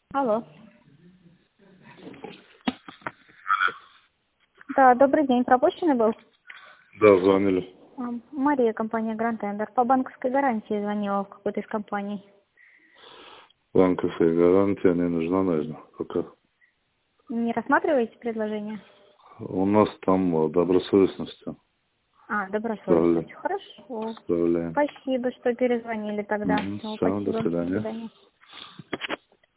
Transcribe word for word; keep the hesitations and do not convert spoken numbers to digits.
Алло. Да, добрый день. Пропущенный был? Да, звонили. А, Мария, компания Grand Tender. По банковской гарантии звонила в какой-то из компаний. Банковская гарантия не нужна, наверное, пока. Не рассматриваете предложение? У нас там э, добросовестность. А, добросовестность. Вставляем. Хорошо. Вставляем. Спасибо, что перезвонили тогда. Угу. Всё, Все, до спасибо. До свидания. свидания.